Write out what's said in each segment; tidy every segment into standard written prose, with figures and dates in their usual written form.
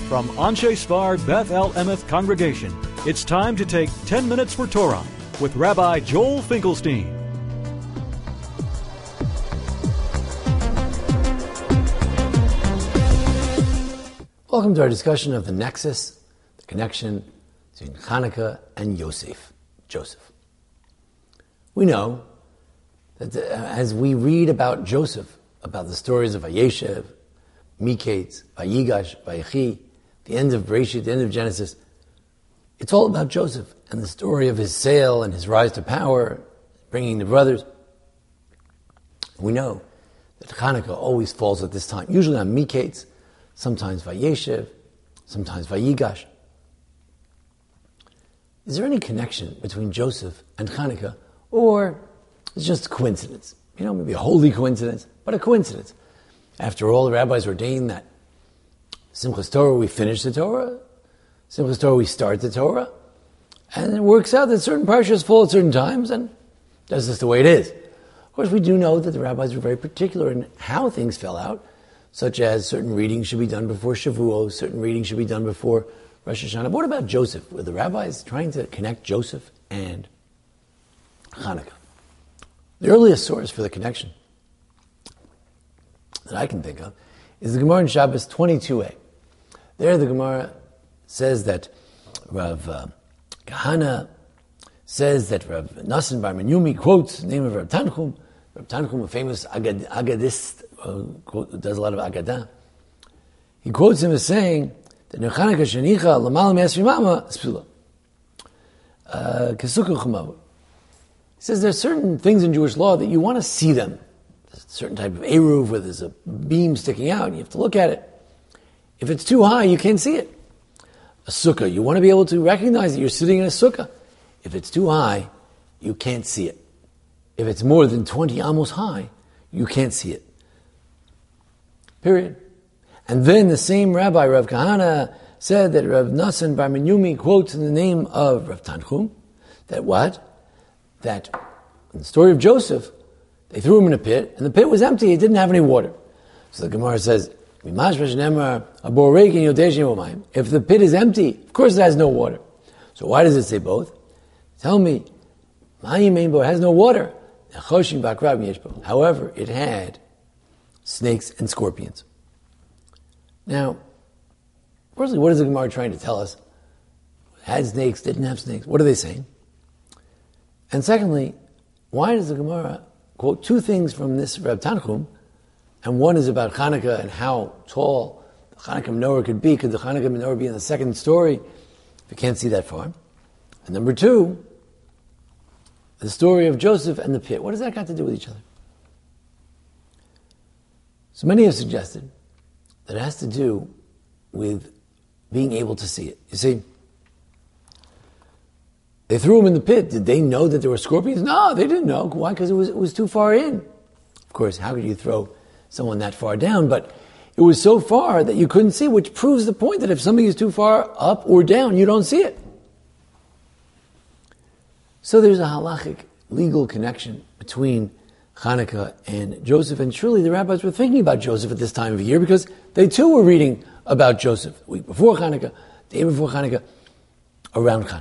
From Anshe Sfard Beth El Emeth Congregation, it's time to take 10 Minutes for Torah with Rabbi Joel Finkelstein. Welcome to our discussion of the nexus, the connection between Hanukkah and Joseph. We know that as we read about Joseph, about the stories of Vayeshev, Miketz, Vayigash, Vayechi, the end of Bereshit, the end of Genesis, it's all about Joseph and the story of his sale and his rise to power, bringing the brothers. We know that Hanukkah always falls at this time, usually on Miketz, sometimes Vayeshev, sometimes Vayigash. Is there any connection between Joseph and Hanukkah, or it's just a coincidence? Maybe a holy coincidence, but a coincidence. After all, the rabbis ordained that Simchas Torah, we finish the Torah. Simchas Torah, we start the Torah. And it works out that certain parshas fall at certain times, and that's just the way it is. Of course, we do know that the rabbis were very particular in how things fell out, such as certain readings should be done before Shavuot, certain readings should be done before Rosh Hashanah. But what about Joseph? Were the rabbis trying to connect Joseph and Hanukkah? The earliest source for the connection that I can think of is the Gemara in Shabbos 22a. There the Gemara says that Rav Kahana says that Rav Nassan Bar Menyumi quotes the name of Rav Tanchum. Rav Tanchum, a famous Aggadist, does a lot of Aggadah. He quotes him as saying that Nechana Kashanicha Lamal Me'asri Mama Spila Kesuka Chumav. He says there are certain things in Jewish law that you want to see them. There's a certain type of eruv where there's a beam sticking out and you have to look at it. If it's too high, you can't see it. A sukkah, you want to be able to recognize that you're sitting in a sukkah. If it's too high, you can't see it. If it's more than 20 amos high, you can't see it. Period. And then the same rabbi, Rav Kahana, said that Rav Nassan Bar Menyumi quotes in the name of Rav Tanchum that what? That in the story of Joseph, they threw him in a pit, and the pit was empty, it didn't have any water. So the Gemara says, if the pit is empty, of course it has no water. So why does it say both? Tell me, it has no water. However, it had snakes and scorpions. Now, firstly, what is the Gemara trying to tell us? Had snakes, didn't have snakes. What are they saying? And secondly, why does the Gemara quote two things from this Reb Tanchum, and one is about Hanukkah and how tall the Hanukkah menorah could be? Could the Hanukkah menorah be in the second story if you can't see that far? And number two, the story of Joseph and the pit. What does that got to do with each other? So many have suggested that it has to do with being able to see it. You see, they threw him in the pit. Did they know that there were scorpions? No, they didn't know. Why? Because it was too far in. Of course, how could you throw someone that far down? But it was so far that you couldn't see, which proves the point that if somebody is too far up or down, you don't see it. So there's a halachic, legal connection between Hanukkah and Joseph. And surely the rabbis were thinking about Joseph at this time of year because they too were reading about Joseph the week before Hanukkah, the day before Hanukkah, around Hanukkah.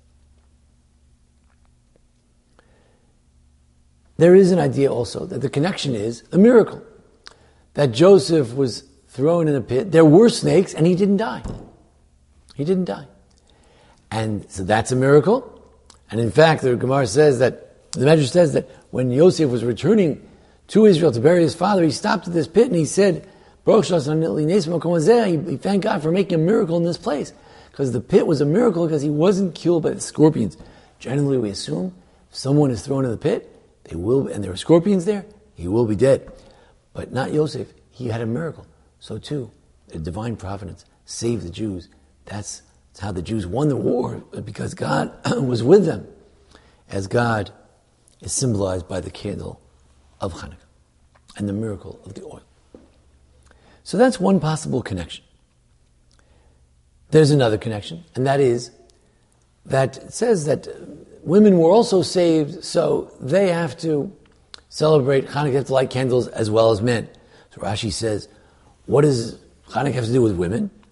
There is an idea also that the connection is a miracle. That Joseph was thrown in a pit. There were snakes and he didn't die. He didn't die. And so that's a miracle. And in fact, the Gemara says that, the Medrash says that when Yosef was returning to Israel to bury his father, he stopped at this pit and he said, he thanked God for making a miracle in this place. Because the pit was a miracle because he wasn't killed by the scorpions. Generally, we assume if someone is thrown in the pit, they will, and there are scorpions there, he will be dead. But not Yosef. He had a miracle. So too, the divine providence saved the Jews. That's how the Jews won the war, because God was with them, as God is symbolized by the candle of Hanukkah and the miracle of the oil. So that's one possible connection. There's another connection, and that is that it says that women were also saved, so they have to celebrate Hanukkah, have to light candles as well as men. So Rashi says, what does Hanukkah have to do with women?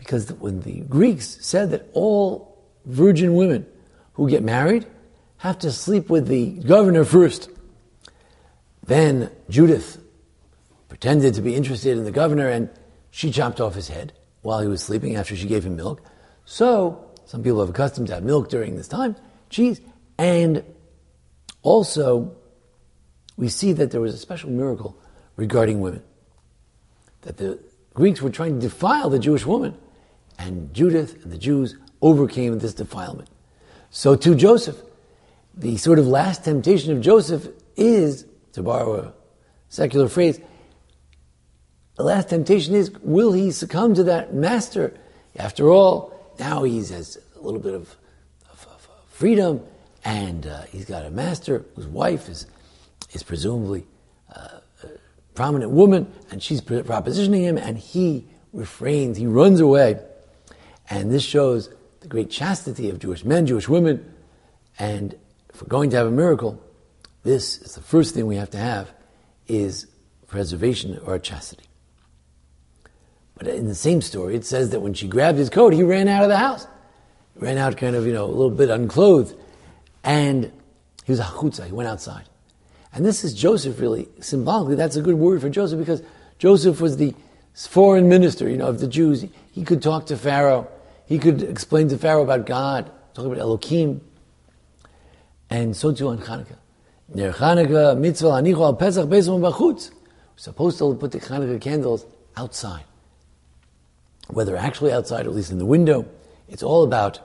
Because when the Greeks said that all virgin women who get married have to sleep with the governor first, then Judith pretended to be interested in the governor and she chopped off his head while he was sleeping after she gave him milk. So, some people have accustomed to have milk during this time, cheese, and also we see that there was a special miracle regarding women. That the Greeks were trying to defile the Jewish woman, and Judith and the Jews overcame this defilement. So too Joseph. The sort of last temptation of Joseph is, to borrow a secular phrase, the last temptation is, will he succumb to that master? After all, now he has a little bit of freedom, and he's got a master whose wife is presumably a prominent woman, and she's propositioning him, and he refrains, he runs away. And this shows the great chastity of Jewish men, Jewish women, and if we're going to have a miracle, this is the first thing we have to have, is preservation or chastity. But in the same story, it says that when she grabbed his coat, he ran out of the house. He ran out kind of, a little bit unclothed. And he was a chutza, he went outside. And this is Joseph really, symbolically, that's a good word for Joseph because Joseph was the foreign minister, of the Jews. He could talk to Pharaoh. He could explain to Pharaoh about God, talk about Elohim. And so too on Chanukah. Ner Chanukah, mitzvah, anichu al Pesach, bezom b'chutz. We're supposed to put the Chanukah candles outside. Whether actually outside or at least in the window, it's all about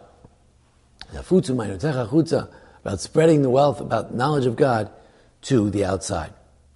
about spreading the wealth, about knowledge of God to the outside.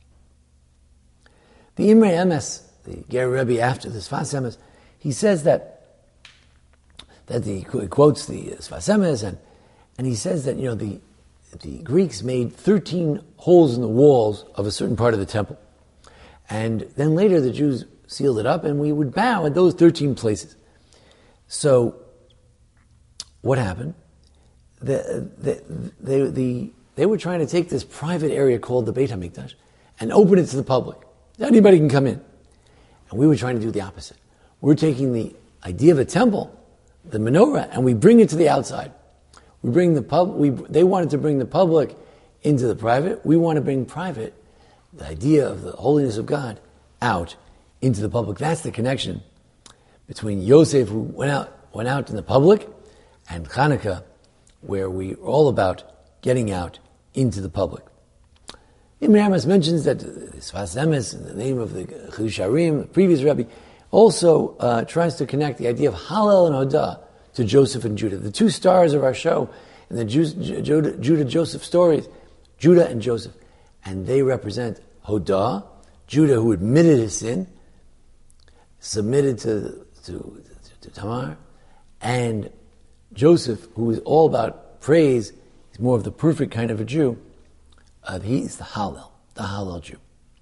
The Imre Emes, the Ger Rebbe after the Sfas Emes, he says that he quotes the Sfas Emes and he says that the Greeks made 13 holes in the walls of a certain part of the temple, and then later the Jews sealed it up, and we would bow at those 13 places. So, what happened? They were trying to take this private area called the Beit HaMikdash and open it to the public. Anybody can come in. And we were trying to do the opposite. We're taking the idea of a temple, the menorah, and we bring it to the outside. They wanted to bring the public into the private. We want to bring private, the idea of the holiness of God, out into the public. That's the connection between Yosef, who went out in the public, and Chanukah, where we're all about getting out into the public. Imre Emes mentions that Sfas Emes, in the name of the Chidush Harim, the previous Rebbe, also tries to connect the idea of Hallel and Hodah to Joseph and Judah. The two stars of our show in the Judah-Joseph stories, Judah and Joseph. And they represent Hodah, Judah who admitted his sin, submitted to Tamar, and Joseph, who is all about praise, he's more of the perfect kind of a Jew. He's the Hallel Jew.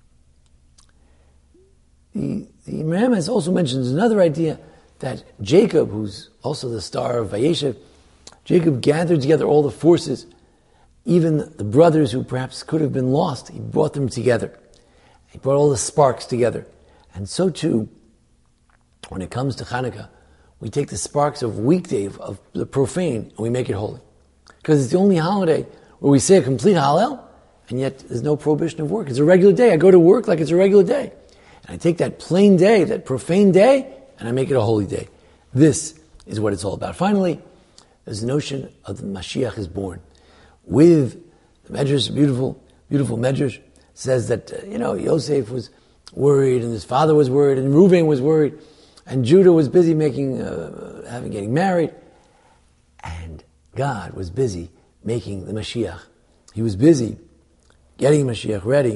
The Imre Emes also mentions another idea that Jacob, who's also the star of Vayeshev, Jacob gathered together all the forces, even the brothers who perhaps could have been lost. He brought them together. He brought all the sparks together. And so too, when it comes to Chanukah, we take the sparks of weekday, of the profane, and we make it holy. Because it's the only holiday where we say a complete Hallel, and yet there's no prohibition of work. It's a regular day. I go to work like it's a regular day. And I take that plain day, that profane day, and I make it a holy day. This is what it's all about. Finally, there's the notion of the Mashiach is born. With the Medrash, beautiful Medrash, says that, Yosef was worried, and his father was worried, and Reuven was worried, and Judah was busy getting married, and God was busy making the Mashiach. He was busy getting Mashiach ready.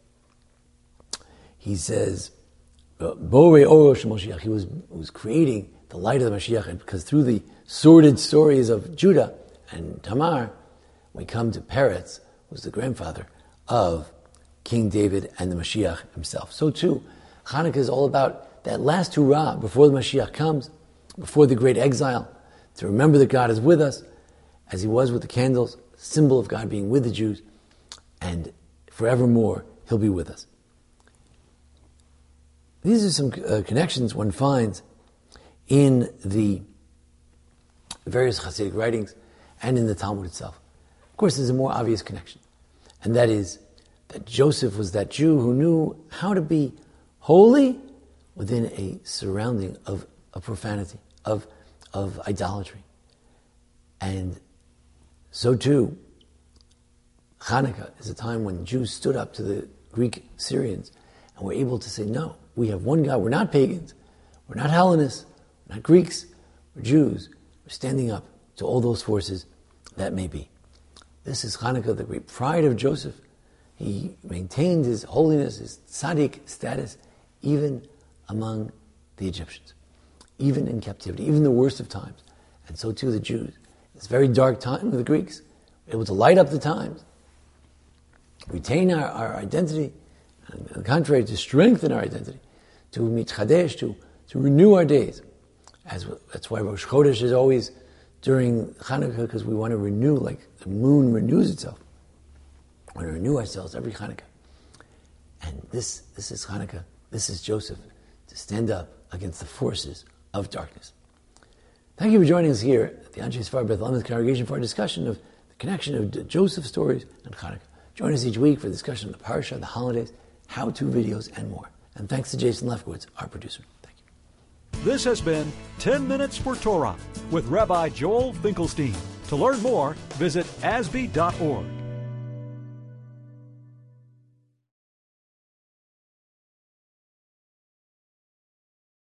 He says, Borei Orosh Mashiach. He was creating the light of the Mashiach, because through the sordid stories of Judah and Tamar, we come to Peretz, who's the grandfather of King David and the Mashiach himself. So too, Chanukah is all about that last hurrah before the Mashiach comes, before the great exile, to remember that God is with us, as he was with the candles, symbol of God being with the Jews, and forevermore he'll be with us. These are some connections one finds in the various Hasidic writings and in the Talmud itself. Of course, there's a more obvious connection, and that is that Joseph was that Jew who knew how to be holy within a surrounding of profanity, of idolatry. And so too, Hanukkah is a time when Jews stood up to the Greek Syrians and were able to say, no, we have one God, we're not pagans, we're not Hellenists, we're not Greeks, we're Jews, we're standing up to all those forces that may be. This is Hanukkah, the great pride of Joseph. He maintained his holiness, his tzaddik status, even among the Egyptians, even in captivity, even the worst of times. And so too the Jews. This very dark time with the Greeks, were able to light up the times, retain our identity, and on the contrary, to strengthen our identity, to mitchadesh, to renew our days. That's why Rosh Chodesh is always during Hanukkah, because we want to renew, like the moon renews itself. We want to renew ourselves every Hanukkah. And this is Hanukkah, this is Joseph, to stand up against the forces of darkness. Thank you for joining us here at the Anshe Sfar Beth Emes congregation for a discussion of the connection of Joseph's stories and Hanukkah. Join us each week for a discussion of the Parsha, the holidays, how-to videos, and more. And thanks to Jason Lefkowitz, our producer. Thank you. This has been 10 Minutes for Torah with Rabbi Joel Finkelstein. To learn more, visit asb.org.